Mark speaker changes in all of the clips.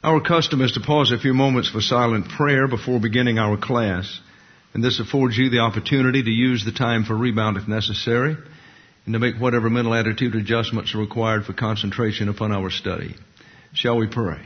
Speaker 1: Our custom is to pause a few moments for silent prayer before beginning our class, and this affords you the opportunity to use the time for rebound if necessary, and to make whatever mental attitude adjustments are required for concentration upon our study. Shall we pray?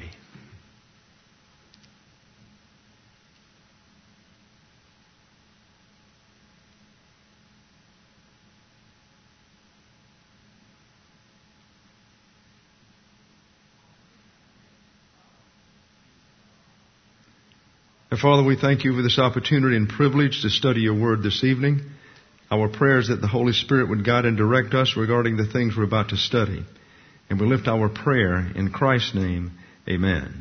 Speaker 1: Father, we thank you for this opportunity and privilege to study your word this evening. Our prayer is that the Holy Spirit would guide and direct us regarding the things we're about to study. And we lift our prayer in Christ's name. Amen.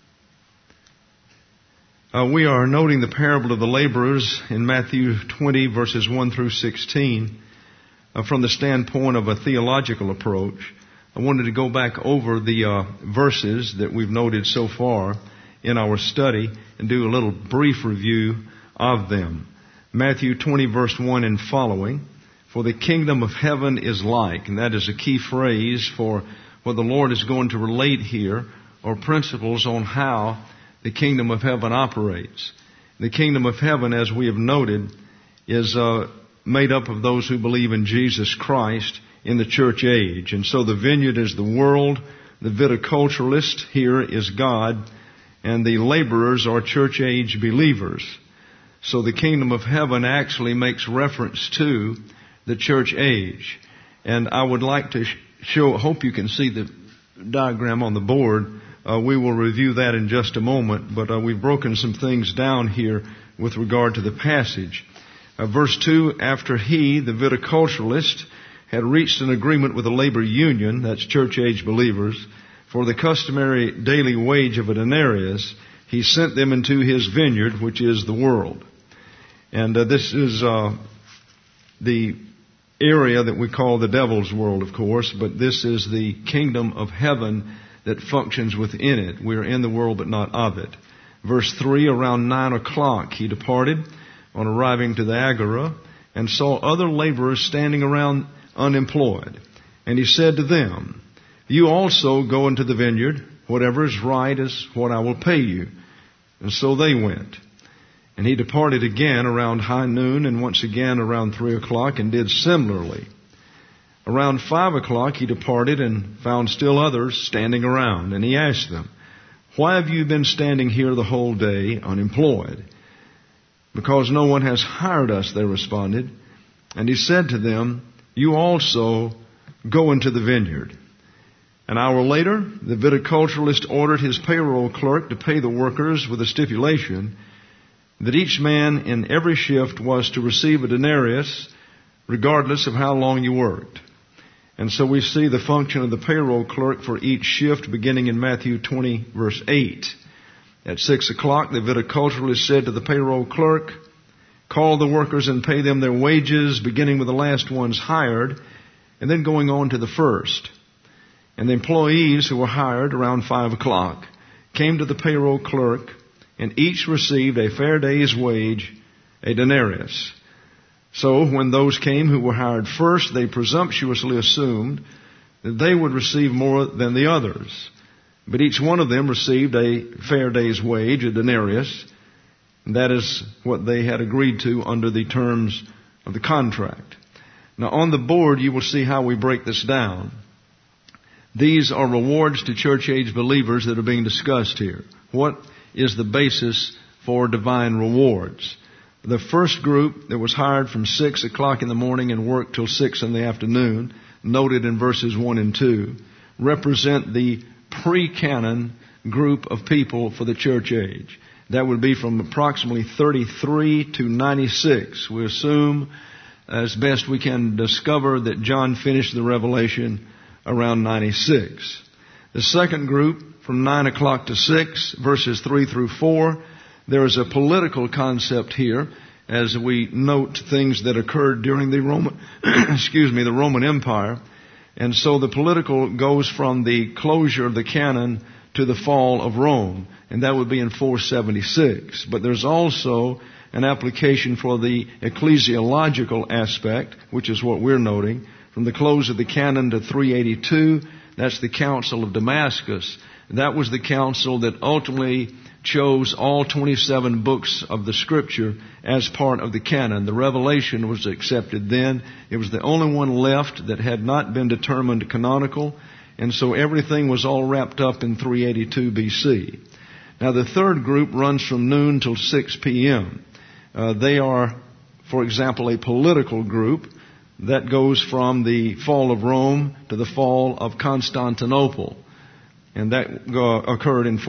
Speaker 1: We are noting the parable of the laborers in Matthew 20, verses 1 through 16. From the standpoint of a theological approach, I wanted to go back over the verses that we've noted so far in our study and do a little brief review of them. Matthew 20 verse 1 and following, for the kingdom of heaven is like, and that is a key phrase for what the Lord is going to relate here, or principles on how the kingdom of heaven operates. The kingdom of heaven, as we have noted, is made up of those who believe in Jesus Christ in the church age. And so the vineyard is the world, the viticulturalist here is God, and the laborers are church age believers. So the kingdom of heaven actually makes reference to the church age. And I would like to hope you can see the diagram on the board. We will review that in just a moment, but we've broken some things down here with regard to the passage. Verse 2, after he, the viticulturalist, had reached an agreement with the labor union, that's church age believers, for the customary daily wage of a denarius, he sent them into his vineyard, which is the world. And this is the area that we call the devil's world, of course, but this is the kingdom of heaven that functions within it. We are in the world, but not of it. Verse 3, around 9 o'clock he departed on arriving to the agora and saw other laborers standing around unemployed. And he said to them, you also go into the vineyard. Whatever is right is what I will pay you. And so they went. And he departed again around high noon and once again around 3 o'clock and did similarly. Around 5 o'clock he departed and found still others standing around. And he asked them, why have you been standing here the whole day unemployed? Because no one has hired us, they responded. And he said to them, you also go into the vineyard. An hour later, the viticulturalist ordered his payroll clerk to pay the workers with a stipulation that each man in every shift was to receive a denarius regardless of how long you worked. And so we see the function of the payroll clerk for each shift beginning in Matthew 20 verse 8. At 6 o'clock, the viticulturalist said to the payroll clerk, call the workers and pay them their wages, beginning with the last ones hired, and then going on to the first. And the employees who were hired around 5 o'clock came to the payroll clerk, and each received a fair day's wage, a denarius. So when those came who were hired first, they presumptuously assumed that they would receive more than the others. But each one of them received a fair day's wage, a denarius, and that is what they had agreed to under the terms of the contract. Now on the board you will see how we break this down. These are rewards to church age believers that are being discussed here. What is the basis for divine rewards? The first group that was hired from 6 o'clock in the morning and worked till 6 in the afternoon, noted in verses 1 and 2, represent the pre-canon group of people for the church age. That would be from approximately 33 to 96. We assume, as best we can discover, that John finished the revelation around 96. The second group, from 9 o'clock to 6, verses 3 through 4, there is a political concept here as we note things that occurred during the Roman Empire. And so the political goes from the closure of the canon to the fall of Rome, and that would be in 476. But there's also an application for the ecclesiological aspect, which is what we're noting, from the close of the canon to 382. That's the Council of Damascus. That was the council that ultimately chose all 27 books of the Scripture as part of the canon. The Revelation was accepted then. It was the only one left that had not been determined canonical, and so everything was all wrapped up in 382 BC. Now the third group runs from noon till 6 p.m. They are, for example, a political group that goes from the fall of Rome to the fall of Constantinople. And that occurred in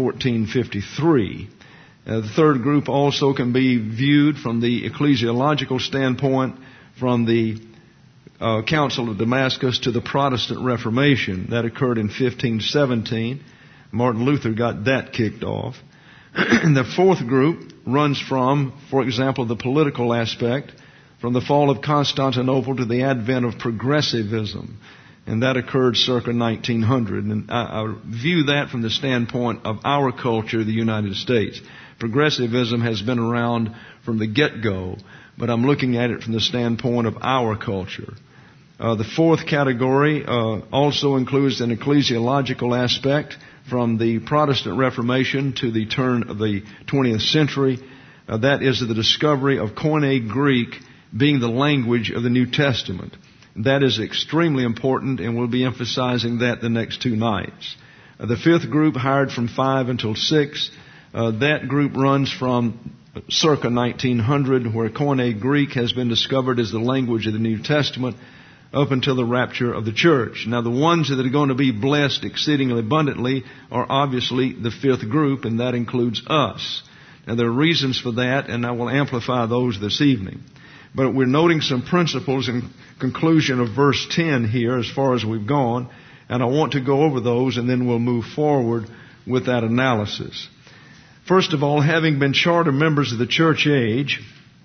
Speaker 1: 1453. The third group also can be viewed from the ecclesiological standpoint, from the Council of Damascus to the Protestant Reformation. That occurred in 1517. Martin Luther got that kicked off. And the fourth group runs from, for example, the political aspect, from the fall of Constantinople to the advent of progressivism. And that occurred circa 1900. And I view that from the standpoint of our culture, the United States. Progressivism has been around from the get-go, but I'm looking at it from the standpoint of our culture. The fourth category also includes an ecclesiological aspect from the Protestant Reformation to the turn of the 20th century. That is the discovery of Koine Greek being the language of the New Testament. That is extremely important, and we'll be emphasizing that the next two nights. The fifth group, hired from 5 until 6, that group runs from circa 1900, where Koine Greek has been discovered as the language of the New Testament, up until the rapture of the church. Now, the ones that are going to be blessed exceedingly abundantly are obviously the fifth group, and that includes us. Now, there are reasons for that, and I will amplify those this evening. But we're noting some principles in conclusion of verse 10 here as far as we've gone, and I want to go over those, and then we'll move forward with that analysis. First of all, having been charter members of the church age,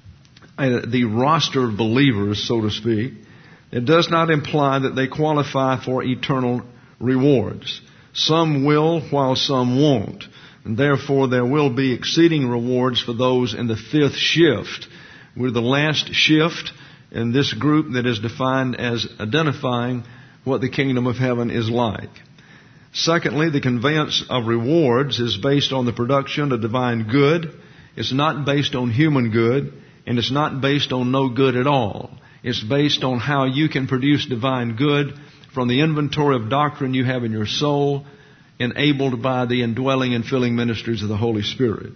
Speaker 1: the roster of believers, so to speak, it does not imply that they qualify for eternal rewards. Some will, while some won't. And therefore, there will be exceeding rewards for those in the fifth shift. We're the last shift in this group that is defined as identifying what the kingdom of heaven is like. Secondly, the conveyance of rewards is based on the production of divine good. It's not based on human good, and it's not based on no good at all. It's based on how you can produce divine good from the inventory of doctrine you have in your soul, enabled by the indwelling and filling ministries of the Holy Spirit.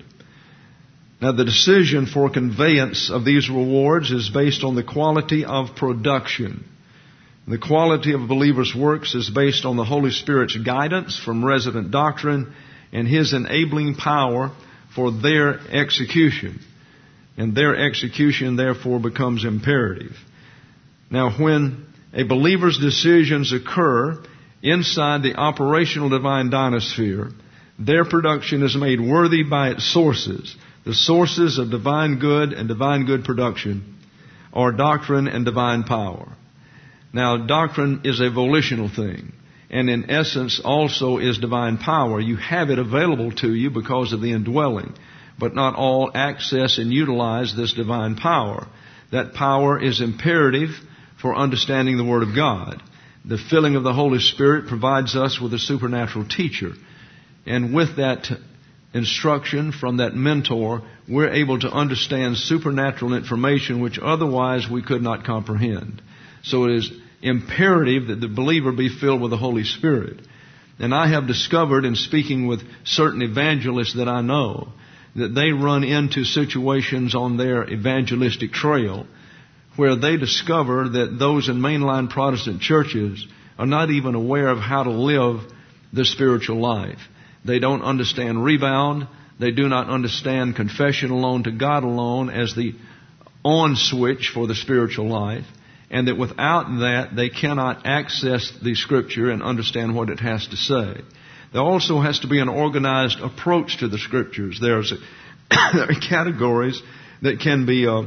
Speaker 1: Now, the decision for conveyance of these rewards is based on the quality of production. The quality of a believer's works is based on the Holy Spirit's guidance from resident doctrine and His enabling power for their execution. And their execution, therefore, becomes imperative. Now, when a believer's decisions occur inside the operational divine dynasphere, their production is made worthy by its sources. The sources of divine good and divine good production are doctrine and divine power. Now, doctrine is a volitional thing, and in essence also is divine power. You have it available to you because of the indwelling, but not all access and utilize this divine power. That power is imperative for understanding the Word of God. The filling of the Holy Spirit provides us with a supernatural teacher, and with that instruction from that mentor, we're able to understand supernatural information which otherwise we could not comprehend. So it is imperative that the believer be filled with the Holy Spirit. And I have discovered in speaking with certain evangelists that I know that they run into situations on their evangelistic trail where they discover that those in mainline Protestant churches are not even aware of how to live the spiritual life. They don't understand rebound. They do not understand confession alone to God alone as the on switch for the spiritual life. And that without that, they cannot access the Scripture and understand what it has to say. There also has to be an organized approach to the Scriptures. There are categories that can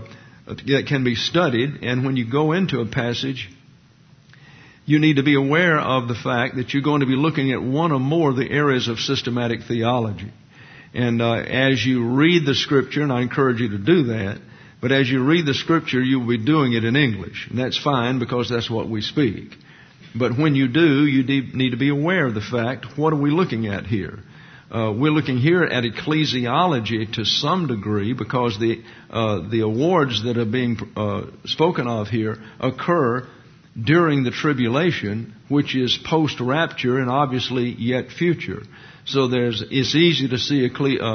Speaker 1: be studied, and when you go into a passage, you need to be aware of the fact that you're going to be looking at one or more of the areas of systematic theology. And as you read the Scripture, and I encourage you to do that, but as you read the Scripture, you'll be doing it in English. And that's fine because that's what we speak. But when you do, you need to be aware of the fact, what are we looking at here? We're looking here at ecclesiology to some degree because the awards that are being spoken of here occur during the tribulation, which is post-rapture and obviously yet future. So it's easy to see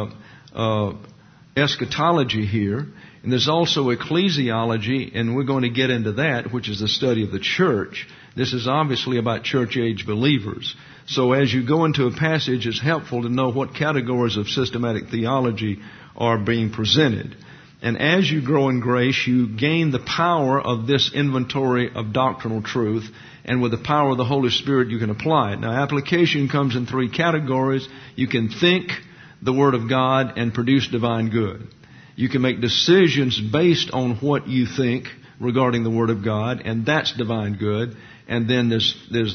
Speaker 1: eschatology here. And there's also ecclesiology, and we're going to get into that, which is the study of the church. This is obviously about church-age believers. So as you go into a passage, it's helpful to know what categories of systematic theology are being presented. And as you grow in grace, you gain the power of this inventory of doctrinal truth, and with the power of the Holy Spirit, you can apply it. Now, application comes in three categories. You can think the Word of God and produce divine good. You can make decisions based on what you think regarding the Word of God, and that's divine good. And then there's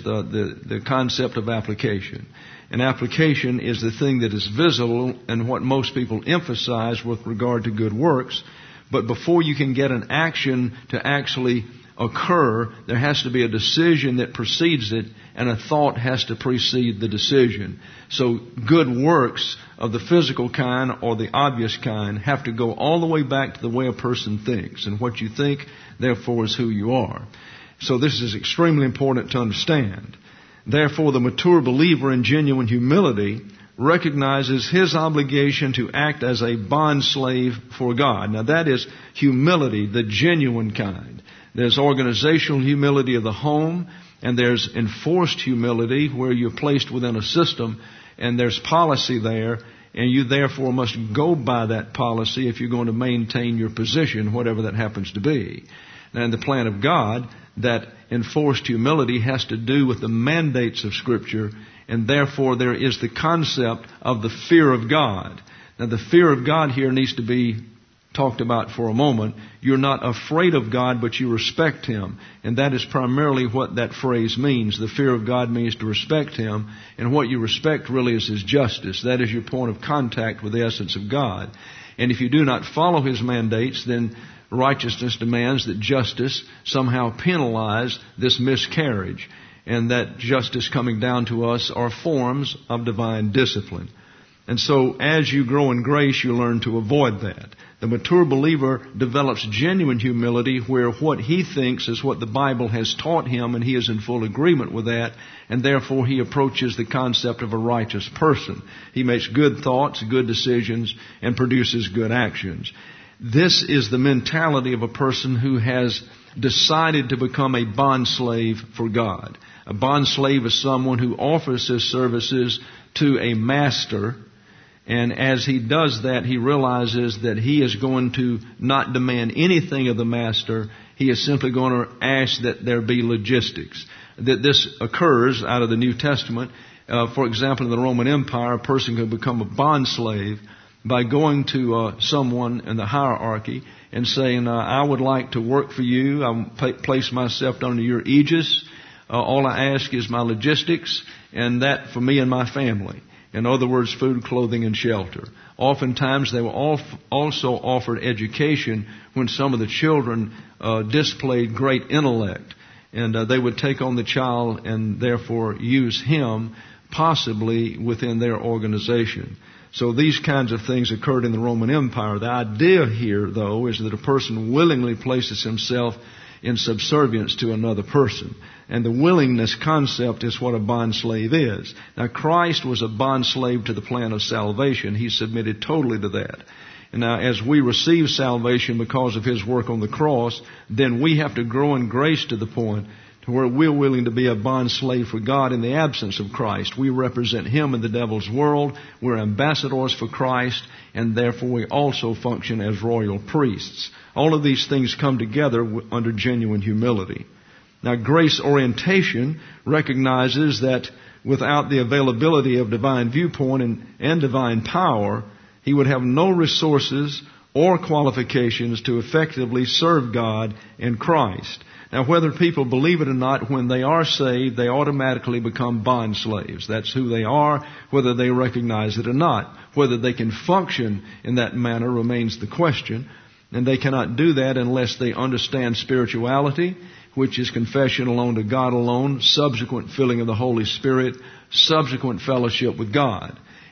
Speaker 1: the concept of application. And application is the thing that is visible and what most people emphasize with regard to good works. But before you can get an action to actually occur, there has to be a decision that precedes it, and a thought has to precede the decision. So good works of the physical kind or the obvious kind have to go all the way back to the way a person thinks. And what you think, therefore, is who you are. So this is extremely important to understand. Therefore, the mature believer in genuine humility recognizes his obligation to act as a bondslave for God. Now that is humility, the genuine kind. There's organizational humility of the home, and there's enforced humility where you're placed within a system, and there's policy there, and you therefore must go by that policy if you're going to maintain your position, whatever that happens to be. Now in the plan of God, that enforced humility has to do with the mandates of Scripture, and therefore there is the concept of the fear of God. Now the fear of God here needs to be talked about for a moment. You're not afraid of God, but you respect Him. And that is primarily what that phrase means. The fear of God means to respect Him, and what you respect really is His justice. That is your point of contact with the essence of God. And if you do not follow His mandates, then righteousness demands that justice somehow penalize this miscarriage, and that justice coming down to us are forms of divine discipline. And so as you grow in grace, you learn to avoid that. The mature believer develops genuine humility where what he thinks is what the Bible has taught him, and he is in full agreement with that, and therefore he approaches the concept of a righteous person. He makes good thoughts, good decisions, and produces good actions. This is the mentality of a person who has decided to become a bondslave for God. A bondslave is someone who offers his services to a master, and as he does that, he realizes that he is going to not demand anything of the master. He is simply going to ask that there be logistics. That this occurs out of the New Testament. For example, in the Roman Empire, a person could become a bondslave by going to someone in the hierarchy and saying, I would like to work for you. I place myself under your aegis. All I ask is my logistics, and that for me and my family. In other words, food, clothing, and shelter. Oftentimes they were also offered education when some of the children displayed great intellect. And they would take on the child and therefore use him possibly within their organization. So these kinds of things occurred in the Roman Empire. The idea here, though, is that a person willingly places himself in subservience to another person. And the willingness concept is what a bondslave is. Now, Christ was a bondslave to the plan of salvation. He submitted totally to that. And now, as we receive salvation because of His work on the cross, then we have to grow in grace to the point to where we're willing to be a bondslave for God in the absence of Christ. We represent Him in the devil's world. We're ambassadors for Christ, and therefore we also function as royal priests. All of these things come together under genuine humility. Now, grace orientation recognizes that without the availability of divine viewpoint and divine power, he would have no resources or qualifications to effectively serve God and Christ. Now, whether people believe it or not, when they are saved, they automatically become bond slaves. That's who they are, whether they recognize it or not. Whether they can function in that manner remains the question. And they cannot do that unless they understand spirituality, which is confession alone to God alone, subsequent filling of the Holy Spirit, subsequent fellowship with God.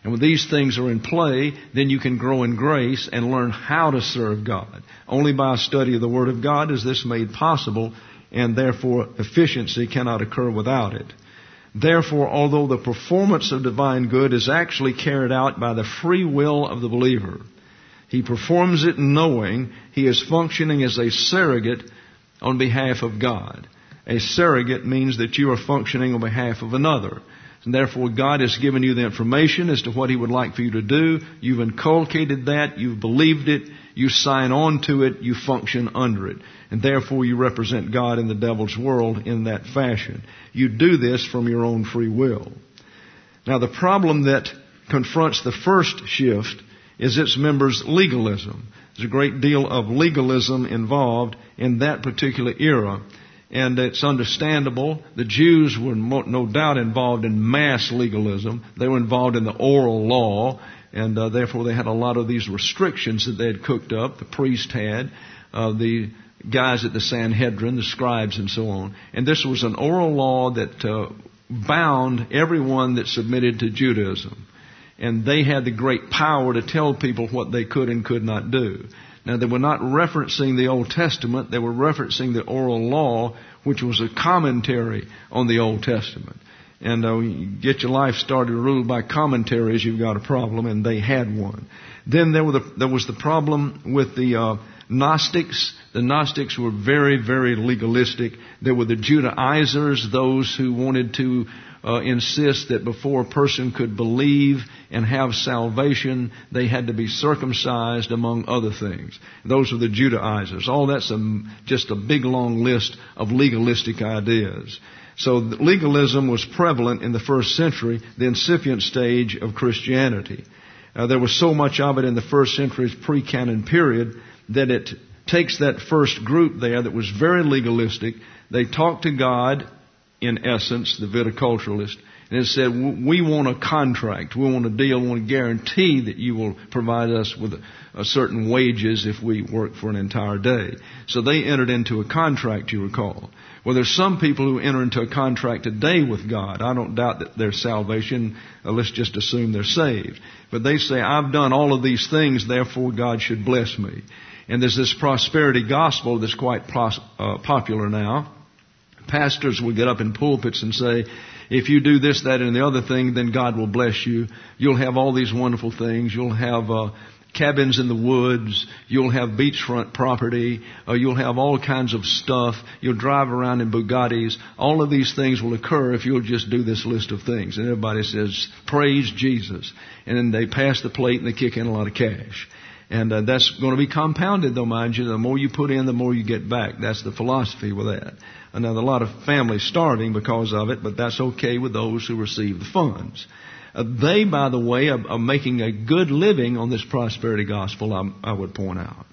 Speaker 1: And when these things are in play, then you can grow in grace and learn how to serve God. Only by a study of the Word of God is this made possible, and therefore efficiency cannot occur without it. Therefore, although the performance of divine good is actually carried out by the free will of the believer, he performs it knowing he is functioning as a surrogate on behalf of God. A surrogate means that you are functioning on behalf of another. And therefore, God has given you the information as to what He would like for you to do. You've inculcated that. You've believed it. You sign on to it. You function under it. And therefore, you represent God in the devil's world in that fashion. You do this from your own free will. Now, the problem that confronts the first shift is its members' legalism. There's a great deal of legalism involved in that particular era. And it's understandable. The Jews were no doubt involved in mass legalism. They were involved in the oral law, and therefore they had a lot of these restrictions that they had cooked up. The priest had, the guys at the Sanhedrin, the scribes and so on. And this was an oral law that bound everyone that submitted to Judaism. And they had the great power to tell people what they could and could not do. Now, they were not referencing the Old Testament. They were referencing the oral law, which was a commentary on the Old Testament. And you get your life started ruled by commentaries, you've got a problem, and they had one. Then there was the problem with the Gnostics. The Gnostics were very, very legalistic. There were the Judaizers, those who wanted to insist that before a person could believe and have salvation, they had to be circumcised, among other things. Those were the Judaizers. All that's just a big, long list of legalistic ideas. So legalism was prevalent in the first century, the incipient stage of Christianity. There was so much of it in the first century's pre-canon period that it takes that first group there that was very legalistic. They talked to God, in essence, the viticulturalist, and it said, we want a contract, we want a deal, we want a guarantee that you will provide us with a certain wages if we work for an entire day. So they entered into a contract, you recall. Well, there's some people who enter into a contract today with God. I don't doubt that their salvation, let's just assume they're saved. But they say, I've done all of these things, therefore God should bless me. And there's this prosperity gospel that's quite popular now. Pastors will get up in pulpits and say, if you do this, that, and the other thing, then God will bless you. You'll have all these wonderful things. You'll have cabins in the woods. You'll have beachfront property. You'll have all kinds of stuff. You'll drive around in Bugattis. All of these things will occur if you'll just do this list of things. And everybody says, praise Jesus. And then they pass the plate and they kick in a lot of cash. And that's going to be compounded, though, mind you. The more you put in, the more you get back. That's the philosophy with that. And now, a lot of families starving because of it, but that's okay with those who receive the funds. They, by the way, are making a good living on this prosperity gospel, I would point out.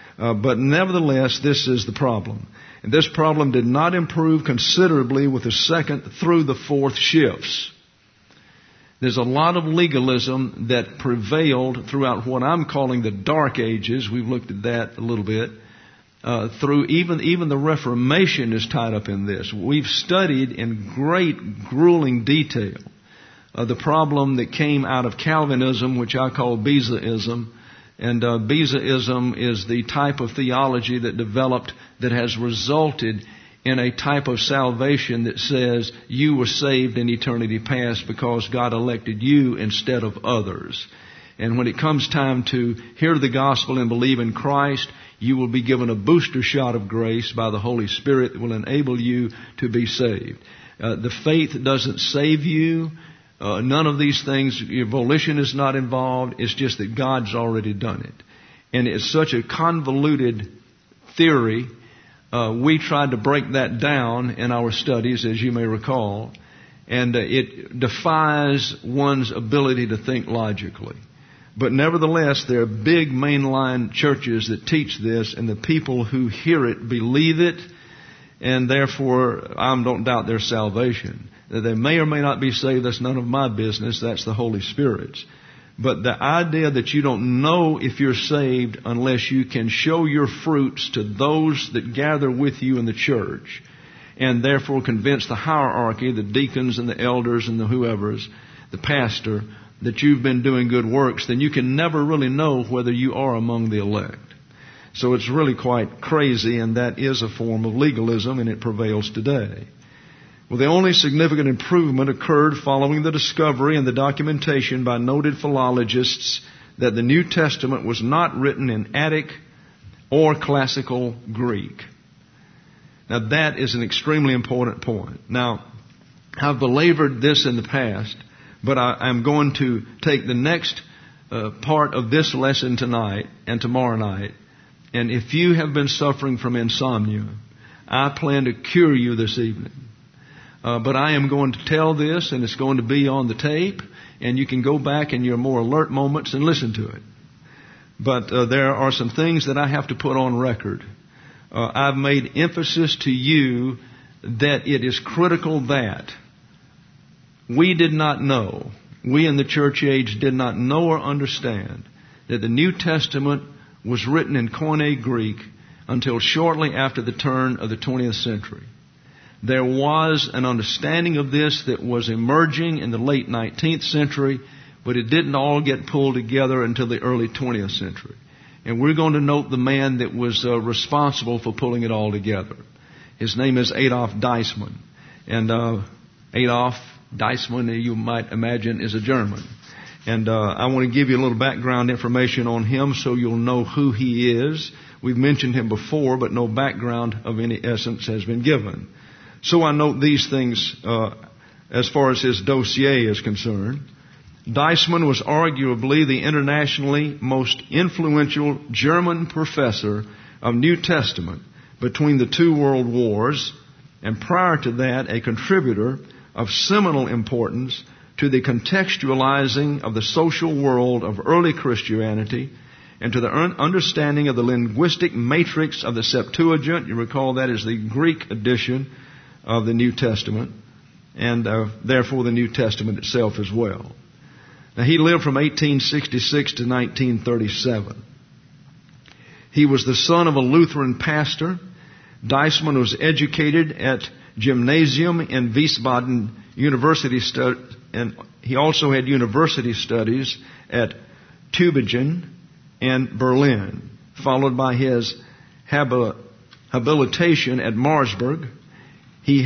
Speaker 1: But nevertheless, this is the problem. And this problem did not improve considerably with the second through the fourth shifts. There's a lot of legalism that prevailed throughout what I'm calling the Dark Ages. We've looked at that a little bit. Through even the Reformation is tied up in this. We've studied in great, grueling detail the problem that came out of Calvinism, which I call Bezaism. And Bezaism is the type of theology that developed that has resulted in a type of salvation that says you were saved in eternity past because God elected you instead of others. And when it comes time to hear the gospel and believe in Christ, you will be given a booster shot of grace by the Holy Spirit that will enable you to be saved. The faith doesn't save you. None of these things, your volition is not involved. It's just that God's already done it. And it's such a convoluted theory. We tried to break that down in our studies, as you may recall. And it defies one's ability to think logically. But nevertheless, there are big mainline churches that teach this, and the people who hear it believe it, and therefore I don't doubt their salvation. That they may or may not be saved, that's none of my business, that's the Holy Spirit's. But the idea that you don't know if you're saved unless you can show your fruits to those that gather with you in the church, and therefore convince the hierarchy, the deacons and the elders and the whoever's, the pastor, that you've been doing good works, then you can never really know whether you are among the elect. So it's really quite crazy, and that is a form of legalism, and it prevails today. Well, the only significant improvement occurred following the discovery and the documentation by noted philologists that the New Testament was not written in Attic or classical Greek. Now, that is an extremely important point. Now, I've belabored this in the past, but I'm going to take the next part of this lesson tonight and tomorrow night. And if you have been suffering from insomnia, I plan to cure you this evening. But I am going to tell this, and it's going to be on the tape, and you can go back in your more alert moments and listen to it. But there are some things that I have to put on record. I've made emphasis to you that it is critical that we did not know, we in the church age did not know or understand that the New Testament was written in Koine Greek until shortly after the turn of the 20th century. There was an understanding of this that was emerging in the late 19th century, but it didn't all get pulled together until the early 20th century. And we're going to note the man that was responsible for pulling it all together. His name is Adolf Deismann. And Adolf Deismann, you might imagine, is a German. And I want to give you a little background information on him so you'll know who he is. We've mentioned him before, but no background of any essence has been given. So I note these things as far as his dossier is concerned. Deismann was arguably the internationally most influential German professor of New Testament between the two world wars, and prior to that, a contributor of seminal importance to the contextualizing of the social world of early Christianity and to the understanding of the linguistic matrix of the Septuagint. You recall that is the Greek edition of the New Testament, and therefore the New Testament itself as well. Now, he lived from 1866 to 1937. He was the son of a Lutheran pastor. Deismann was educated at Gymnasium in Wiesbaden University, and he also had university studies at Tübingen and Berlin, followed by his habilitation at Marsburg. He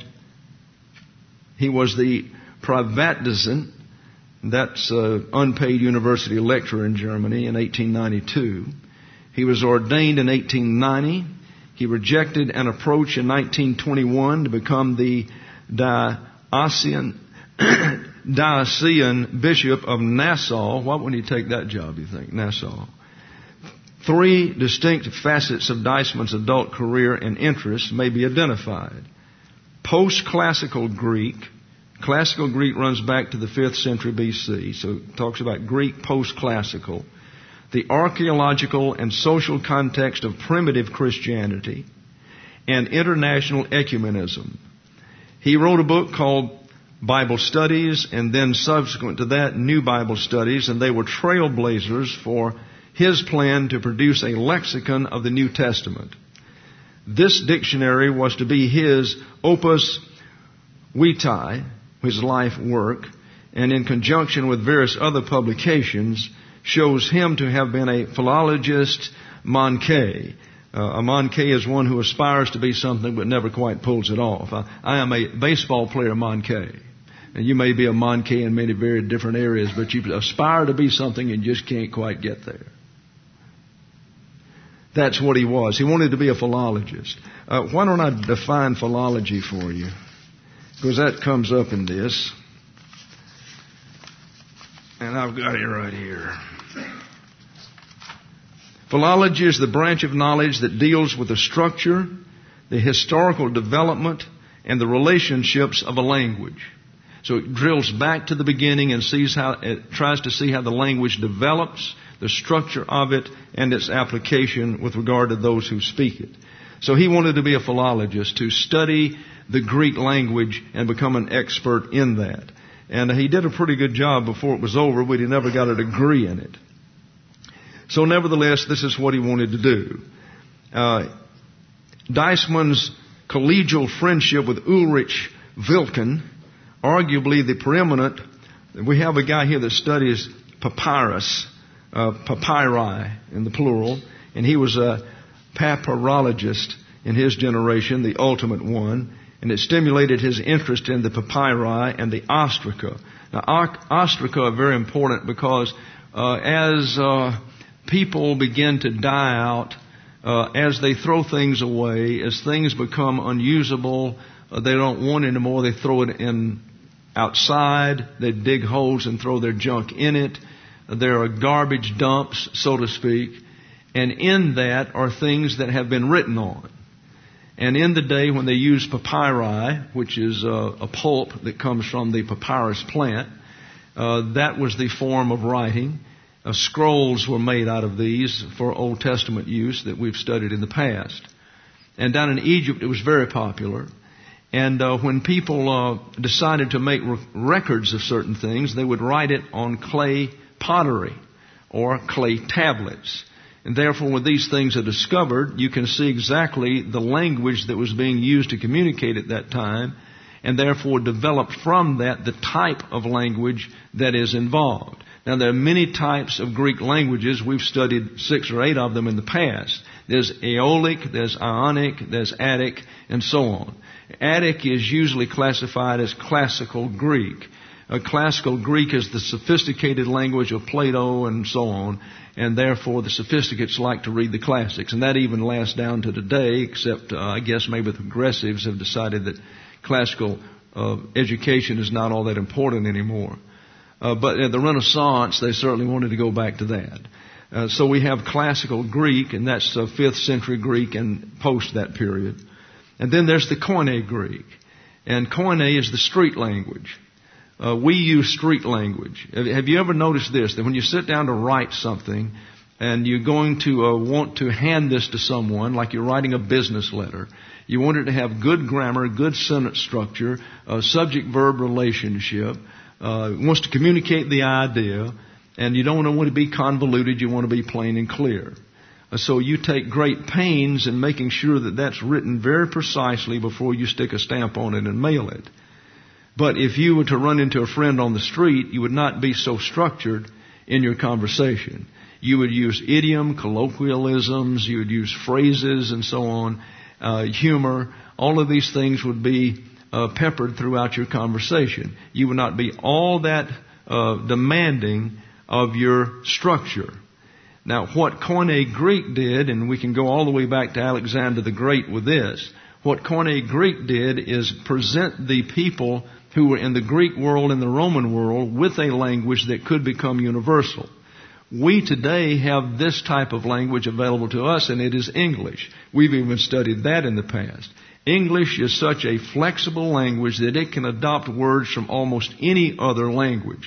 Speaker 1: was the Privatdozent, that's an unpaid university lecturer in Germany, in 1892. He was ordained in 1890. He rejected an approach in 1921 to become the diocesan bishop of Nassau. Why wouldn't he take that job, you think, Nassau? Three distinct facets of Deismann's adult career and interests may be identified. Post-classical Greek. Classical Greek runs back to the 5th century BC, so it talks about Greek post-classical. The archaeological and social context of primitive Christianity, and international ecumenism. He wrote a book called Bible Studies, and then subsequent to that, New Bible Studies, and they were trailblazers for his plan to produce a lexicon of the New Testament. This dictionary was to be his opus vitae, his life work, and in conjunction with various other publications, shows him to have been a philologist manqué. A manqué is one who aspires to be something but never quite pulls it off. I am a baseball player manqué. And you may be a manqué in many very different areas, but you aspire to be something and just can't quite get there. That's what he was. He wanted to be a philologist. Why don't I define philology for you? Because that comes up in this. And I've got it right here. Philology is the branch of knowledge that deals with the structure, the historical development, and the relationships of a language. So it drills back to the beginning and tries to see how the language develops, the structure of it, and its application with regard to those who speak it. So he wanted to be a philologist, to study the Greek language and become an expert in that. And he did a pretty good job before it was over, but he never got a degree in it. So nevertheless, this is what he wanted to do. Deismann's collegial friendship with Ulrich Wilken, arguably the preeminent We have a guy here that studies papyrus, papyri in the plural, and he was a papyrologist in his generation, the ultimate one, and it stimulated his interest in the papyri and the ostraca. Now, ostraca are very important because as people begin to die out, as they throw things away, as things become unusable, they don't want anymore, they throw it in outside, they dig holes and throw their junk in it. There are garbage dumps, so to speak, and in that are things that have been written on. And in the day when they used papyri, which is a pulp that comes from the papyrus plant, that was the form of writing. Scrolls were made out of these for Old Testament use that we've studied in the past. And down in Egypt it was very popular. And when people decided to make records of certain things, they would write it on clay pottery or clay tablets. And therefore, when these things are discovered, you can see exactly the language that was being used to communicate at that time, and therefore developed from that the type of language that is involved. Now, there are many types of Greek languages. We've studied 6 or 8 of them in the past. There's Aeolic, there's Ionic, there's Attic, and so on. Attic is usually classified as classical Greek. Classical Greek is the sophisticated language of Plato and so on, and therefore the sophisticates like to read the classics. And that even lasts down to today, except I guess maybe the progressives have decided that classical education is not all that important anymore. But at the Renaissance, they certainly wanted to go back to that. So we have classical Greek, and that's 5th century Greek and post that period. And then there's the Koine Greek. And Koine is the street language. We use street language. Have you ever noticed this? That when you sit down to write something and you're going to want to hand this to someone, like you're writing a business letter, you want it to have good grammar, good sentence structure, subject-verb relationship, wants to communicate the idea, and you don't want to be convoluted, you want to be plain and clear. So you take great pains in making sure that that's written very precisely before you stick a stamp on it and mail it. But if you were to run into a friend on the street, you would not be so structured in your conversation. You would use idiom, colloquialisms, you would use phrases and so on, humor. All of these things would be peppered throughout your conversation. You would not be all that demanding of your structure. Now, what Koine Greek did, and we can go all the way back to Alexander the Great with this, what Koine Greek did is present the people who were in the Greek world and the Roman world with a language that could become universal. We today have this type of language available to us, and it is English. We've even studied that in the past. English is such a flexible language that it can adopt words from almost any other language.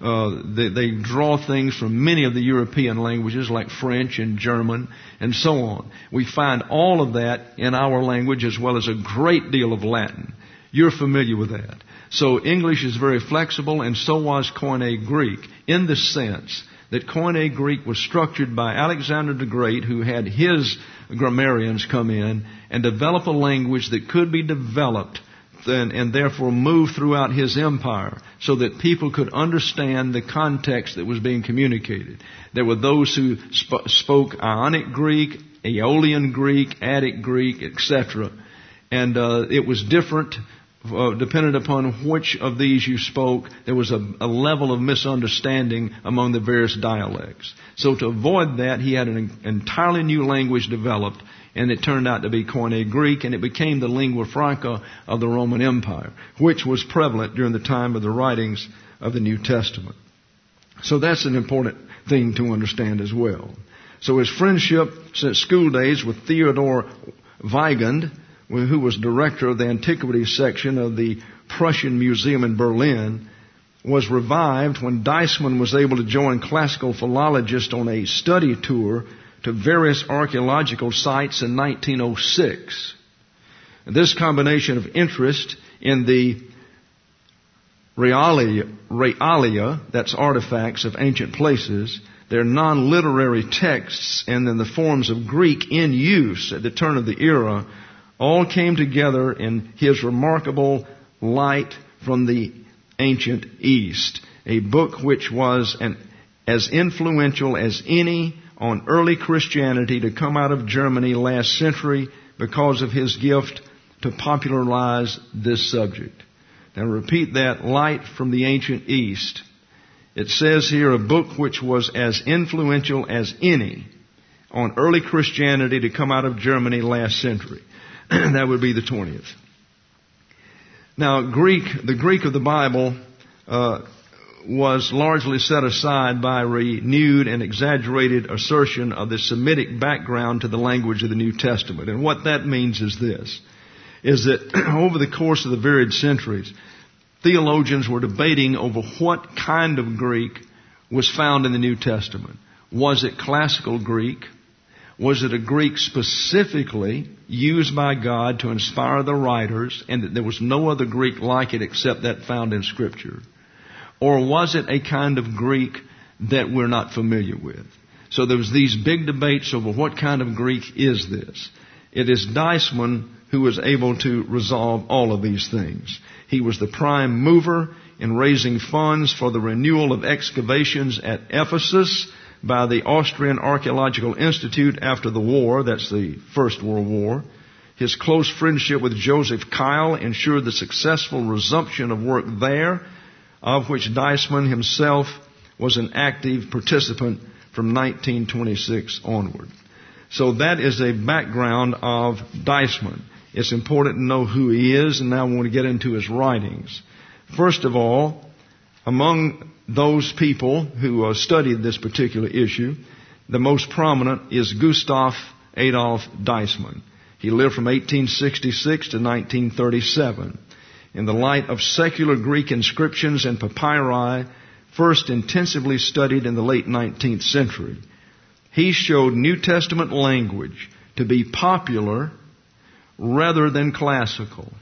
Speaker 1: They draw things from many of the European languages like French and German and so on. We find all of that in our language as well as a great deal of Latin. You're familiar with that. So English is very flexible, and so was Koine Greek, in the sense that Koine Greek was structured by Alexander the Great, who had his grammarians come in and develop a language that could be developed and therefore move throughout his empire so that people could understand the context that was being communicated. There were those who spoke Ionic Greek, Aeolian Greek, Attic Greek, etc. And it was different dependent upon which of these you spoke. There was a level of misunderstanding among the various dialects. So to avoid that, he had an entirely new language developed, and it turned out to be Koine Greek, and it became the lingua franca of the Roman Empire, which was prevalent during the time of the writings of the New Testament. So that's an important thing to understand as well. So his friendship since school days with Theodor Weigand, who was director of the antiquities section of the Prussian Museum in Berlin, was revived when Deisman was able to join classical philologists on a study tour to various archaeological sites in 1906. This combination of interest in the realia, that's artifacts of ancient places, their non-literary texts, and then the forms of Greek in use at the turn of the era, all came together in his remarkable light from the ancient East. a book which was as influential as any on early Christianity to come out of Germany last century because of his gift to popularize this subject. Now repeat that, Light from the Ancient East. It says here a book which was as influential as any on early Christianity to come out of Germany last century. That would be the 20th. Now the Greek of the Bible was largely set aside by renewed and exaggerated assertion of the Semitic background to the language of the New Testament. And what that means is this, is that over the course of the varied centuries, theologians were debating over what kind of Greek was found in the New Testament. Was it classical Greek? Was it a Greek specifically used by God to inspire the writers, and that there was no other Greek like it except that found in Scripture? Or was it a kind of Greek that we're not familiar with? So there was these big debates over what kind of Greek is this. It is Deisman who was able to resolve all of these things. He was the prime mover in raising funds for the renewal of excavations at Ephesus by the Austrian Archaeological Institute after the war. That's the First World War. His close friendship with Joseph Kyle ensured the successful resumption of work there, of which Deisman himself was an active participant from 1926 onward. So that is a background of Deisman. It's important to know who he is, and now I want to get into his writings. First of all, among those people who studied this particular issue, the most prominent is Gustav Adolf Deisman. He lived from 1866 to 1937. In the light of secular Greek inscriptions and papyri, first intensively studied in the late 19th century, he showed New Testament language to be popular rather than classical,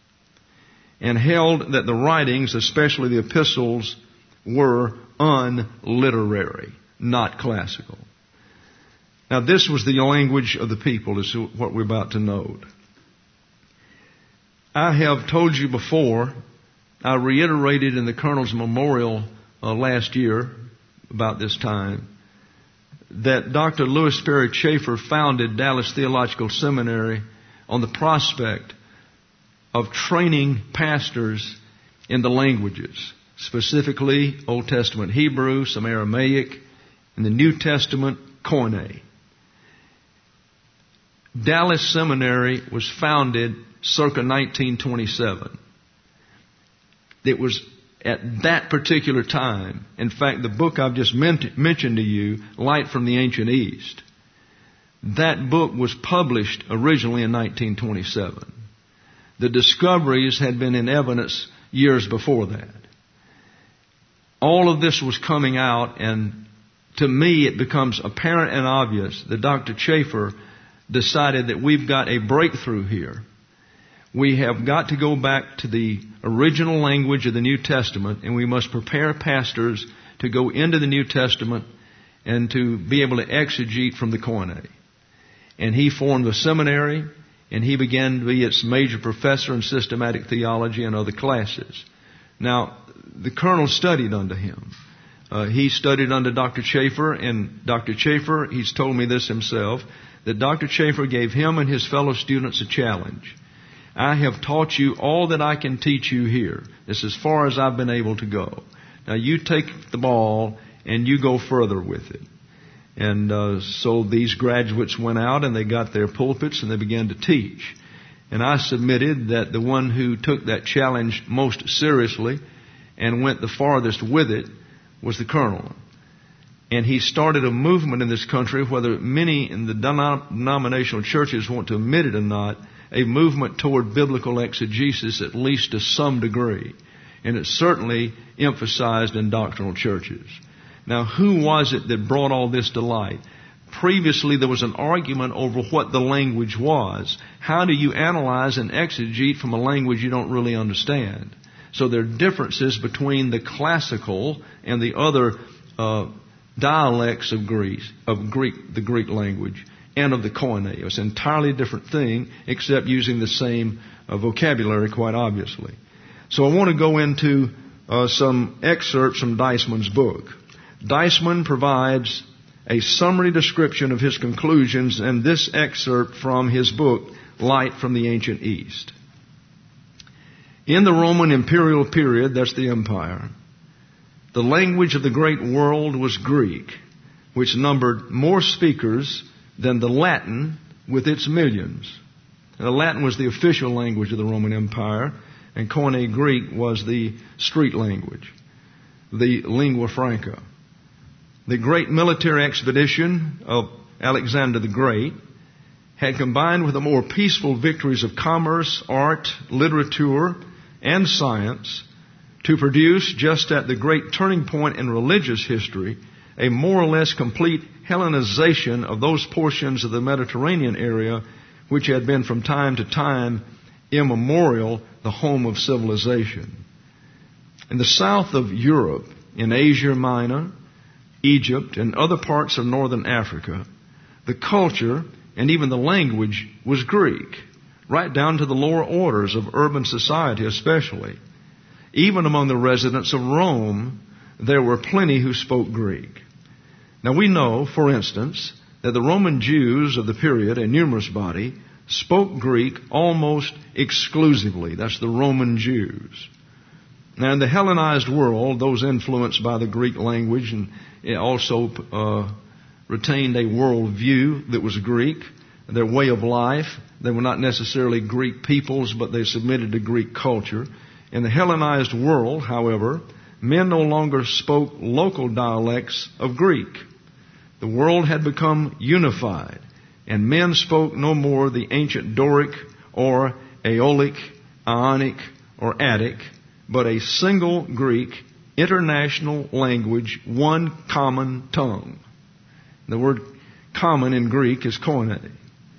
Speaker 1: and held that the writings, especially the epistles, were unliterary, not classical. Now this was the language of the people, is what we're about to note. I have told you before, I reiterated in the Colonel's Memorial last year, about this time, that Dr. Lewis Sperry Chafer founded Dallas Theological Seminary on the prospect of training pastors in the languages, specifically Old Testament Hebrew, some Aramaic, and the New Testament Koine. Dallas Seminary was founded circa 1927. It was at that particular time. In fact, the book I've just mentioned to you, Light from the Ancient East, that book was published originally in 1927. The discoveries had been in evidence years before that. All of this was coming out, and to me it becomes apparent and obvious that Dr. Chafer decided that we've got a breakthrough here. We have got to go back to the original language of the New Testament, and we must prepare pastors to go into the New Testament and to be able to exegete from the Koine. And he formed the seminary, and he began to be its major professor in systematic theology and other classes. Now, the Colonel studied under him. He studied under Dr. Chafer, and Dr. Chafer, he's told me this himself, that Dr. Chafer gave him and his fellow students a challenge. I have taught you all that I can teach you here. This is as far as I've been able to go. Now you take the ball and you go further with it. And so these graduates went out and they got their pulpits and they began to teach. And I submitted that the one who took that challenge most seriously and went the farthest with it was the Colonel. And he started a movement in this country, whether many in the denominational churches want to admit it or not, a movement toward biblical exegesis, at least to some degree. And it's certainly emphasized in doctrinal churches. Now, who was it that brought all this to light? Previously, there was an argument over what the language was. How do you analyze and exegete from a language you don't really understand? So there are differences between the classical and the other dialects of the Greek language, and of the Koine. It's an entirely different thing, except using the same vocabulary, quite obviously. So I want to go into some excerpts from Deisman's book. Deisman provides a summary description of his conclusions in this excerpt from his book, Light from the Ancient East. In the Roman imperial period, that's the empire, the language of the great world was Greek, which numbered more speakers than the Latin with its millions. Now, Latin was the official language of the Roman Empire, and Koine Greek was the street language, the lingua franca. The great military expedition of Alexander the Great had combined with the more peaceful victories of commerce, art, literature, and science to produce, just at the great turning point in religious history, a more or less complete Hellenization of those portions of the Mediterranean area which had been from time to time immemorial the home of civilization. In the south of Europe, in Asia Minor, Egypt, and other parts of northern Africa, the culture and even the language was Greek, right down to the lower orders of urban society especially. Even among the residents of Rome, there were plenty who spoke Greek. Now we know, for instance, that the Roman Jews of the period, a numerous body, spoke Greek almost exclusively. That's the Roman Jews. Now in the Hellenized world, those influenced by the Greek language and also retained a worldview that was Greek, their way of life. They were not necessarily Greek peoples, but they submitted to Greek culture. In the Hellenized world, however, men no longer spoke local dialects of Greek. The world had become unified, and men spoke no more the ancient Doric or Aeolic, Ionic, or Attic, but a single Greek international language, one common tongue. The word common in Greek is koine.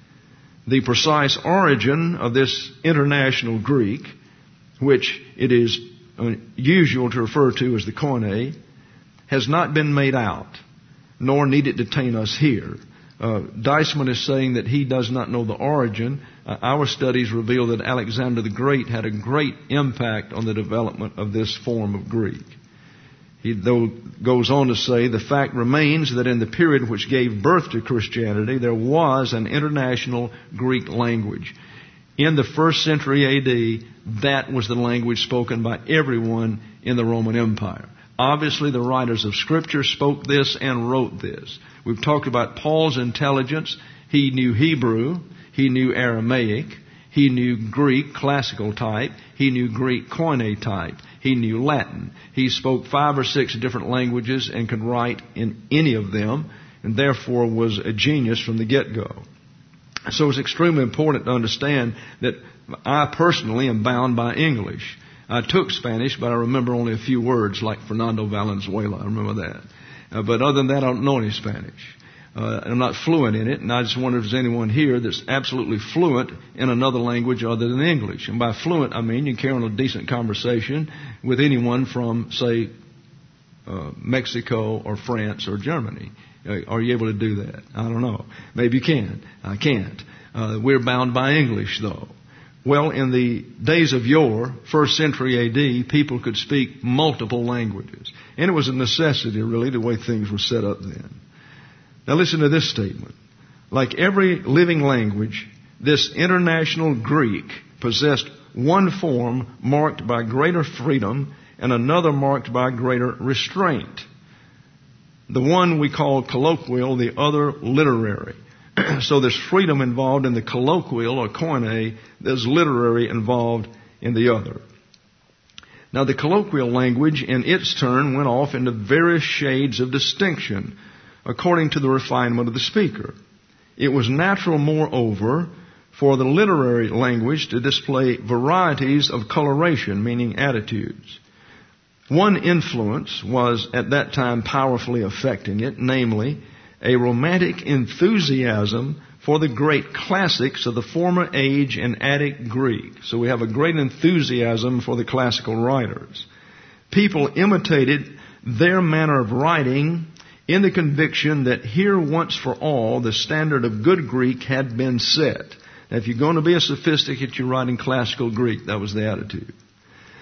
Speaker 1: The precise origin of this international Greek, which it is usual to refer to as the koine, has not been made out, nor need it detain us here. Deisman is saying that he does not know the origin. Our studies reveal that Alexander the Great had a great impact on the development of this form of Greek. He goes on to say, the fact remains that in the period which gave birth to Christianity, there was an international Greek language. In the 1st century A.D., that was the language spoken by everyone in the Roman Empire. Obviously, the writers of Scripture spoke this and wrote this. We've talked about Paul's intelligence. He knew Hebrew. He knew Aramaic. He knew Greek, classical type. He knew Greek, Koine type. He knew Latin. He spoke 5 or 6 different languages and could write in any of them, and therefore was a genius from the get-go. So it's extremely important to understand that I personally am bound by English. I took Spanish, but I remember only a few words, like Fernando Valenzuela. I remember that. But other than that, I don't know any Spanish. I'm not fluent in it, and I just wonder if there's anyone here that's absolutely fluent in another language other than English. And by fluent, I mean you can carry on a decent conversation with anyone from, say, Mexico or France or Germany. Are you able to do that? I don't know. Maybe you can. I can't. We're bound by English, though. Well, in the days of yore, 1st century A.D., people could speak multiple languages. And it was a necessity, really, the way things were set up then. Now listen to this statement. Like every living language, this international Greek possessed one form marked by greater freedom and another marked by greater restraint. The one we call colloquial, the other literary. So there's freedom involved in the colloquial or koine, there's literary involved in the other. Now the colloquial language in its turn went off into various shades of distinction according to the refinement of the speaker. It was natural, moreover, for the literary language to display varieties of coloration, meaning attitudes. One influence was at that time powerfully affecting it, namely, a romantic enthusiasm for the great classics of the former age in Attic Greek. So we have a great enthusiasm for the classical writers. People imitated their manner of writing in the conviction that here once for all the standard of good Greek had been set. Now if you're going to be a sophisticate, you write in classical Greek. That was the attitude.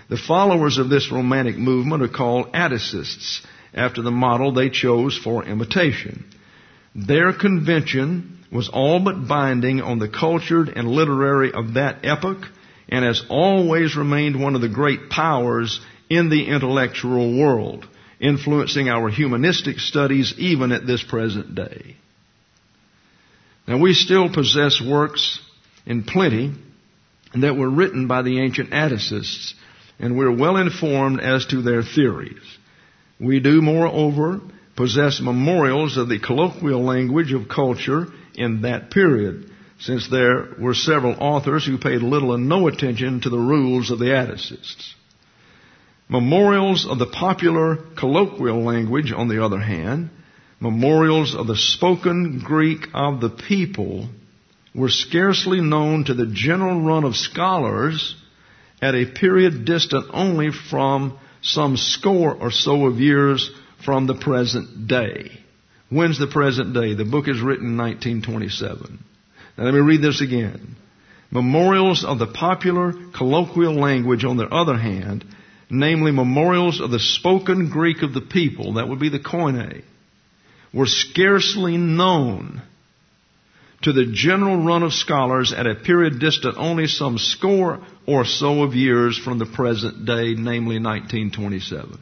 Speaker 1: The followers of this Romantic movement are called Atticists, after the model they chose for imitation. Their convention was all but binding on the cultured and literary of that epoch, and has always remained one of the great powers in the intellectual world, influencing our humanistic studies even at this present day. Now, we still possess works in plenty that were written by the ancient Atticists, and we're well informed as to their theories. We do, moreover, possess memorials of the colloquial language of culture in that period, since there were several authors who paid little or no attention to the rules of the Atticists. Memorials of the popular colloquial language, on the other hand, memorials of the spoken Greek of the people, were scarcely known to the general run of scholars at a period distant only from some score or so of years from the present day. When's the present day? The book is written in 1927. Now let me read this again. Memorials of the popular colloquial language, on the other hand, namely memorials of the spoken Greek of the people, that would be the Koine, were scarcely known to the general run of scholars at a period distant only some score or so of years from the present day, namely 1927.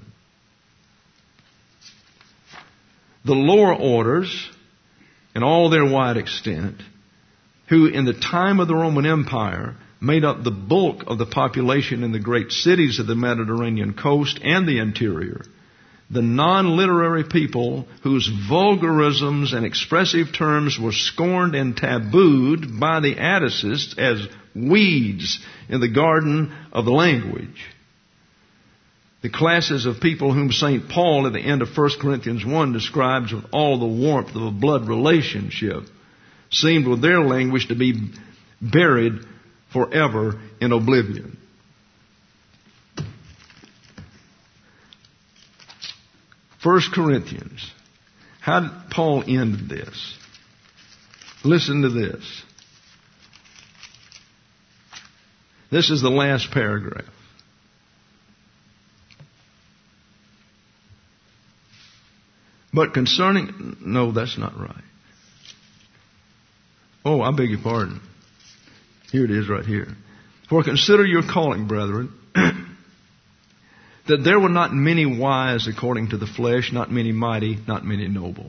Speaker 1: The lower orders, in all their wide extent, who in the time of the Roman Empire made up the bulk of the population in the great cities of the Mediterranean coast and the interior, the non-literary people whose vulgarisms and expressive terms were scorned and tabooed by the Atticists as weeds in the garden of the language. The classes of people whom St. Paul at the end of 1 Corinthians 1 describes with all the warmth of a blood relationship seemed with their language to be buried forever in oblivion. 1 Corinthians. How did Paul end this? Listen to this. This is the last paragraph. But concerning... No, that's not right. Oh, I beg your pardon. Here it is right here. For consider your calling, brethren, that there were not many wise according to the flesh, not many mighty, not many noble.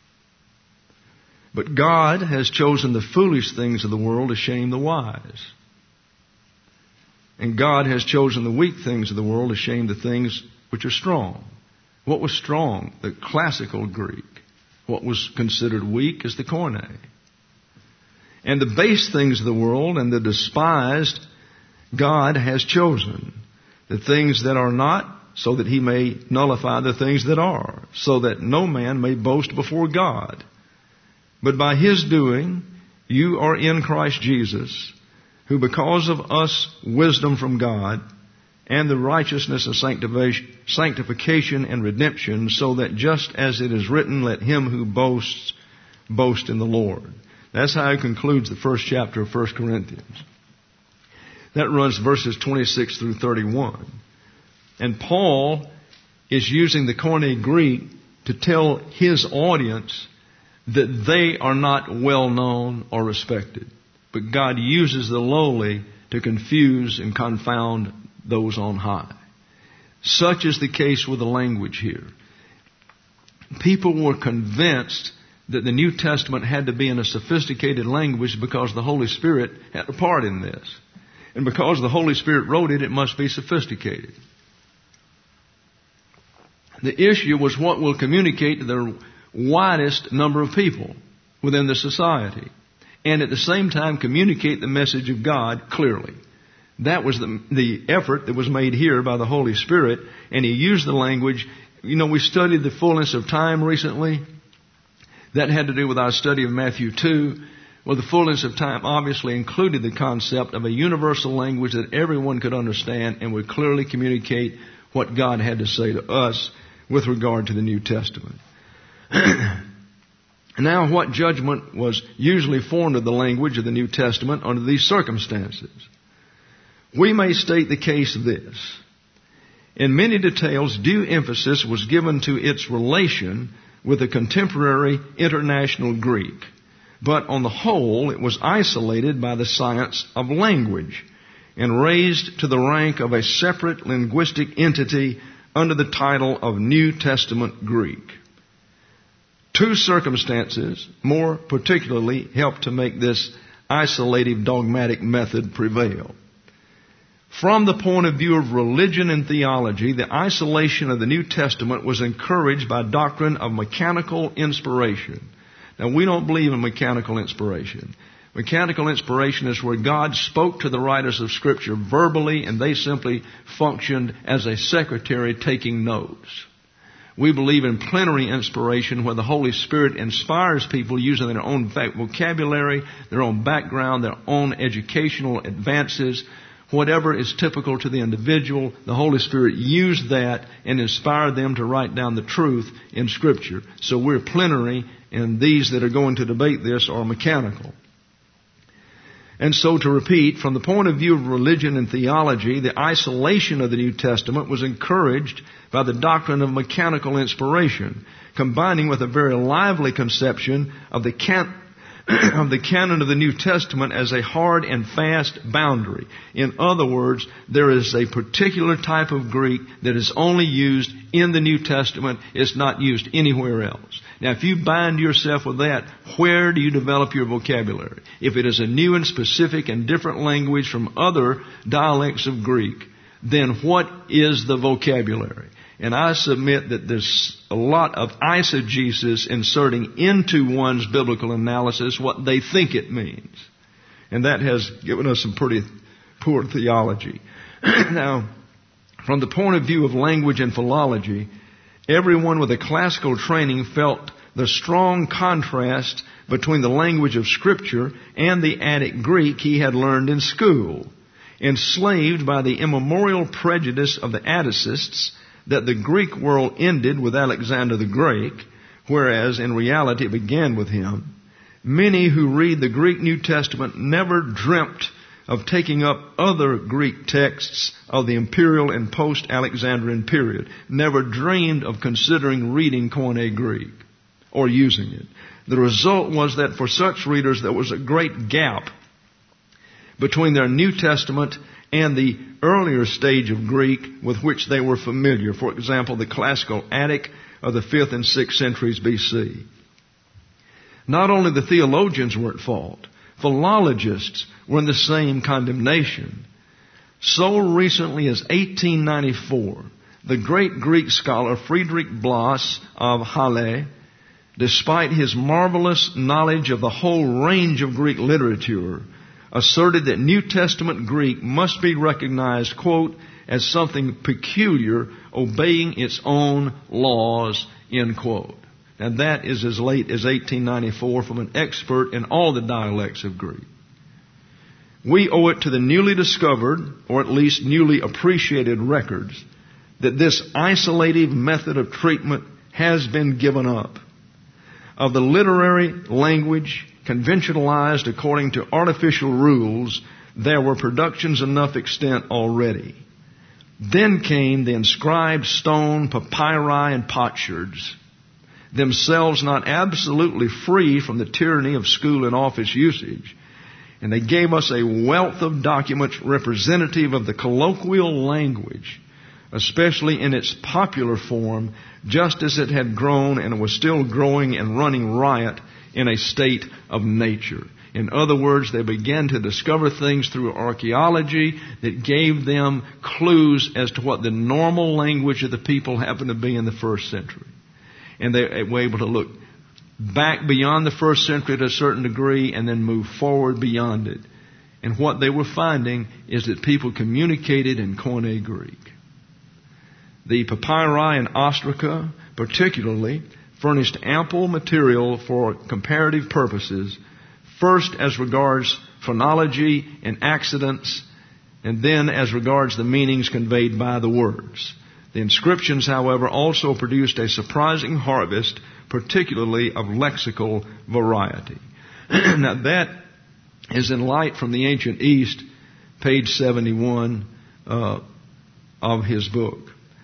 Speaker 1: But God has chosen the foolish things of the world to shame the wise. And God has chosen the weak things of the world to shame the things which are strong. What was strong? The classical Greek. What was considered weak is the Koine. And the base things of the world and the despised God has chosen. The things that are not, so that He may nullify the things that are, so that no man may boast before God. But by His doing, you are in Christ Jesus, who because of us wisdom from God, and the righteousness of sanctification and redemption, so that just as it is written, let him who boasts, boast in the Lord. That's how he concludes the first chapter of 1 Corinthians. That runs verses 26 through 31. And Paul is using the Koine Greek to tell his audience that they are not well known or respected. But God uses the lowly to confuse and confound those on high. Such is the case with the language here. People were convinced that the New Testament had to be in a sophisticated language because the Holy Spirit had a part in this. And because the Holy Spirit wrote it, it must be sophisticated. The issue was what will communicate to the widest number of people within the society, and at the same time communicate the message of God clearly. That was the effort that was made here by the Holy Spirit, and He used the language. You know, we studied the fullness of time recently. That had to do with our study of Matthew 2. Well, the fullness of time obviously included the concept of a universal language that everyone could understand and would clearly communicate what God had to say to us with regard to the New Testament. Now, what judgment was usually formed of the language of the New Testament under these circumstances? We may state the case this, In many details, due emphasis was given to its relation with the contemporary international Greek. But on the whole, it was isolated by the science of language and raised to the rank of a separate linguistic entity under the title of New Testament Greek. Two circumstances, more particularly, helped to make this isolative dogmatic method prevail. From the point of view of religion and theology, the isolation of the New Testament was encouraged by doctrine of mechanical inspiration. Now, we don't believe in mechanical inspiration. Mechanical inspiration is where God spoke to the writers of Scripture verbally, and they simply functioned as a secretary taking notes. We believe in plenary inspiration, where the Holy Spirit inspires people using their own vocabulary, their own background, their own educational advances. Whatever is typical to the individual, the Holy Spirit used that and inspired them to write down the truth in Scripture. So we're plenary, and these that are going to debate this are mechanical. And so to repeat, from the point of view of religion and theology, the isolation of the New Testament was encouraged by the doctrine of mechanical inspiration, combining with a very lively conception of the canon of the New Testament as a hard and fast boundary. In other words, there is a particular type of Greek that is only used in the New Testament. It's not used anywhere else. Now, if you bind yourself with that, where do you develop your vocabulary? If it is a new and specific and different language from other dialects of Greek, then what is the vocabulary? And I submit that there's a lot of eisegesis inserting into one's biblical analysis what they think it means. And that has given us some pretty poor theology. Now, from the point of view of language and philology, everyone with a classical training felt the strong contrast between the language of Scripture and the Attic Greek he had learned in school. Enslaved by the immemorial prejudice of the Atticists, that the Greek world ended with Alexander the Great, whereas in reality it began with him. Many who read the Greek New Testament never dreamt of taking up other Greek texts of the imperial and post-Alexandrian period, never dreamed of considering reading Koine Greek or using it. The result was that for such readers there was a great gap between their New Testament and the earlier stage of Greek with which they were familiar. For example, the classical Attic of the 5th and 6th centuries BC. Not only the theologians were at fault, philologists were in the same condemnation. So recently as 1894, the great Greek scholar Friedrich Blas of Halle, despite his marvelous knowledge of the whole range of Greek literature, asserted that New Testament Greek must be recognized, quote, as something peculiar, obeying its own laws, end quote. And that is as late as 1894 from an expert in all the dialects of Greek. We owe it to the newly discovered, or at least newly appreciated records, that this isolative method of treatment has been given up. Of the literary language, conventionalized according to artificial rules, there were productions enough extent already. Then came the inscribed stone papyri and potsherds, themselves not absolutely free from the tyranny of school and office usage. And they gave us a wealth of documents representative of the colloquial language, especially in its popular form, just as it had grown and was still growing and running riot in a state of nature. In other words, they began to discover things through archaeology that gave them clues as to what the normal language of the people happened to be in the first century. And they were able to look back beyond the first century to a certain degree and then move forward beyond it. And what they were finding is that people communicated in Koine Greek. The papyri and ostraca, particularly, furnished ample material for comparative purposes, first as regards phonology and accidents, and then as regards the meanings conveyed by the words. The inscriptions, however, also produced a surprising harvest, particularly of lexical variety. Now that is in Light from the Ancient East, page 71 of his book.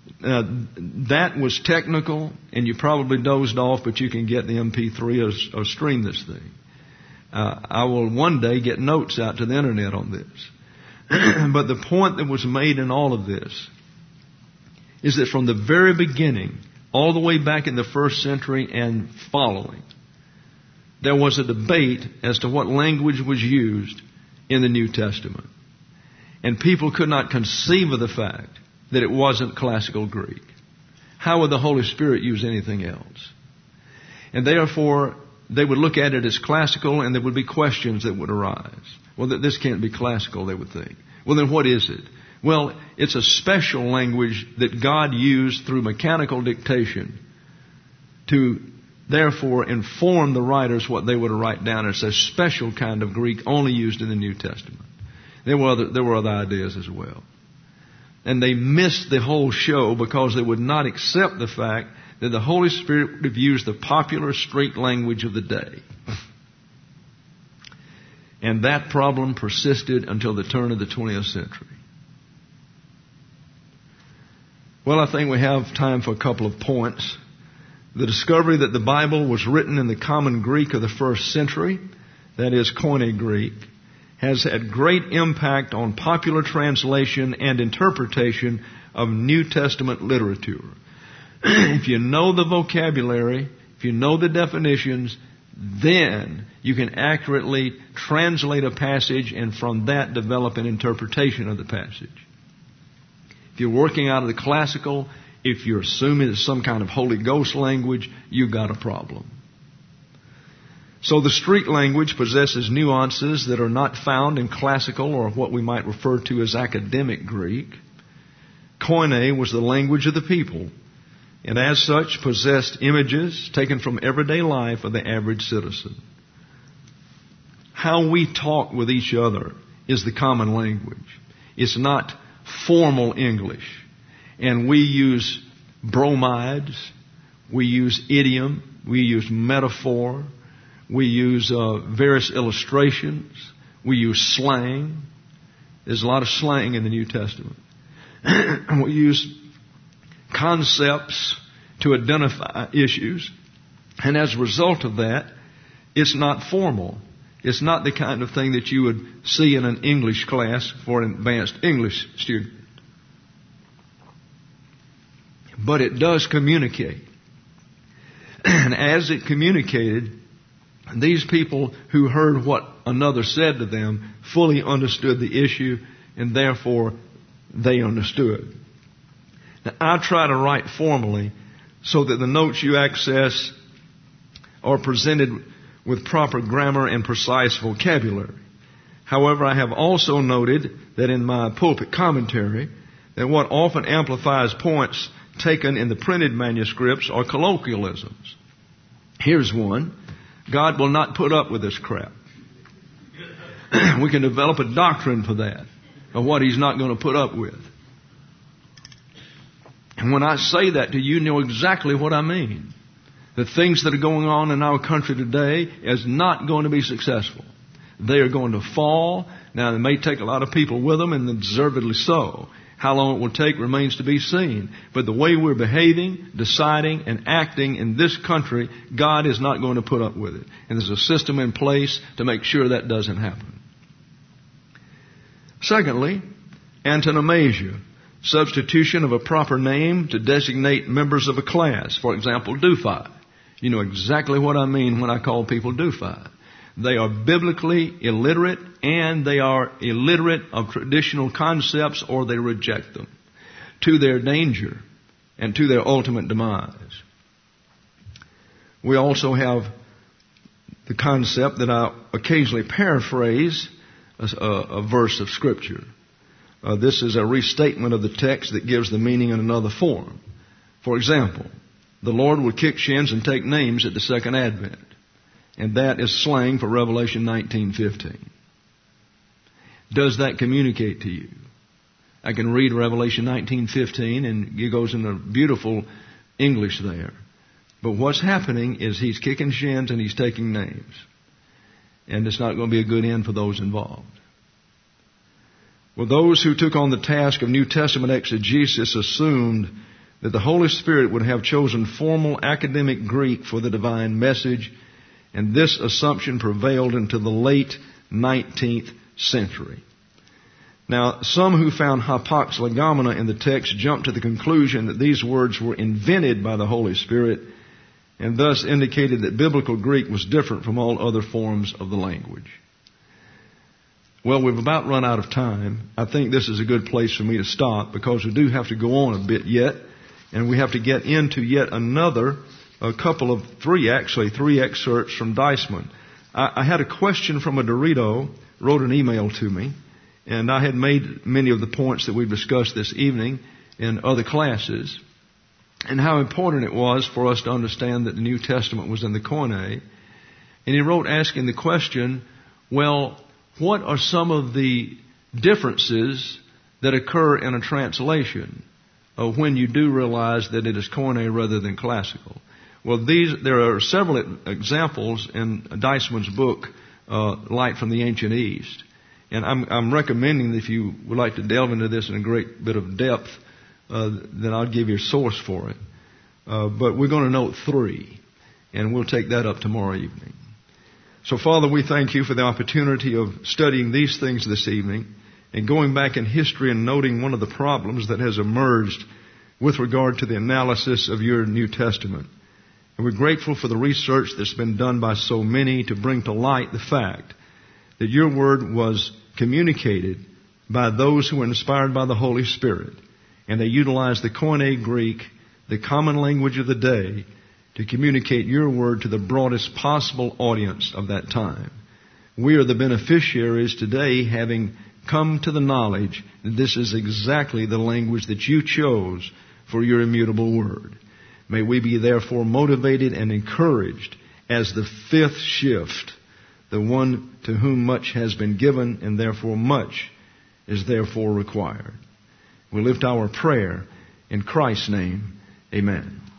Speaker 1: That was technical, and you probably dozed off, but you can get the MP3 or stream this thing. I will one day get notes out to the internet on this. But the point that was made in all of this is that from the very beginning, all the way back in the first century and following, there was a debate as to what language was used in the New Testament. And people could not conceive of the fact that it wasn't classical Greek. How would the Holy Spirit use anything else? And therefore, they would look at it as classical, and there would be questions that would arise. Well, this can't be classical, they would think. Well, then what is it? Well, it's a special language that God used through mechanical dictation to therefore inform the writers what they were to write down. It's a special kind of Greek only used in the New Testament. There were other ideas as well. And they missed the whole show because they would not accept the fact that the Holy Spirit would have used the popular street language of the day. And that problem persisted until the turn of the 20th century. Well, I think we have time for a couple of points. The discovery that the Bible was written in the common Greek of the first century, that is Koine Greek, has had great impact on popular translation and interpretation of New Testament literature. If you know the vocabulary, if you know the definitions, then you can accurately translate a passage and from that develop an interpretation of the passage. If you're working out of the classical, if you're assuming it's some kind of Holy Ghost language, you've got a problem. So the street language possesses nuances that are not found in classical or what we might refer to as academic Greek. Koine was the language of the people, and as such possessed images taken from everyday life of the average citizen. How we talk with each other is the common language. It's not formal English. And we use bromides, we use idiom, we use metaphor, we use various illustrations, we use slang. There's a lot of slang in the New Testament. We use concepts to identify issues. And as a result of that, it's not formal. It's not the kind of thing that you would see in an English class for an advanced English student. But it does communicate. And as it communicated, these people who heard what another said to them fully understood the issue, and therefore they understood. Now, I try to write formally so that the notes you access are presented with proper grammar and precise vocabulary. However, I have also noted that in my pulpit commentary that what often amplifies points taken in the printed manuscripts are colloquialisms. Here's one. God will not put up with this crap. We can develop a doctrine for that, of what He's not going to put up with. And when I say that to you, you know exactly what I mean. The things that are going on in our country today is not going to be successful. They are going to fall. Now, they may take a lot of people with them, and deservedly so. How long it will take remains to be seen. But the way we're behaving, deciding, and acting in this country, God is not going to put up with it. And there's a system in place to make sure that doesn't happen. Secondly, antonomasia. Substitution of a proper name to designate members of a class. For example, doofi. You know exactly what I mean when I call people doofi. They are biblically illiterate, and they are illiterate of traditional concepts, or they reject them to their danger and to their ultimate demise. We also have the concept that I occasionally paraphrase a verse of Scripture. This is a restatement of the text that gives the meaning in another form. For example, the Lord will kick shins and take names at the second advent. And that is slang for Revelation 19:15. Does that communicate to you? I can read Revelation 19:15, and it goes in a beautiful English there. But what's happening is He's kicking shins and He's taking names. And it's not going to be a good end for those involved. Well, those who took on the task of New Testament exegesis assumed that the Holy Spirit would have chosen formal academic Greek for the divine message, and this assumption prevailed into the late 19th century. Now, some who found hapax legomena in the text jumped to the conclusion that these words were invented by the Holy Spirit and thus indicated that biblical Greek was different from all other forms of the language. Well, we've about run out of time. I think this is a good place for me to stop because we do have to go on a bit yet, and we have to get into yet another, three excerpts from Deisman. I had a question from a Dorito, wrote an email to me, and I had made many of the points that we've discussed this evening in other classes, and how important it was for us to understand that the New Testament was in the Koine. And he wrote asking the question, well, what are some of the differences that occur in a translation when you do realize that it is Koine rather than classical? Well, there are several examples in Deisman's book, Light from the Ancient East. And I'm recommending that if you would like to delve into this in a great bit of depth, then I'll give you a source for it. But we're going to note 3, and we'll take that up tomorrow evening. So, Father, we thank you for the opportunity of studying these things this evening and going back in history and noting one of the problems that has emerged with regard to the analysis of your New Testament. And we're grateful for the research that's been done by so many to bring to light the fact that your word was communicated by those who were inspired by the Holy Spirit, and they utilized the Koine Greek, the common language of the day, to communicate your word to the broadest possible audience of that time. We are the beneficiaries today, having come to the knowledge that this is exactly the language that you chose for your immutable word. May we be therefore motivated and encouraged as the 5th shift, the one to whom much has been given and therefore much is therefore required. We lift our prayer in Christ's name. Amen.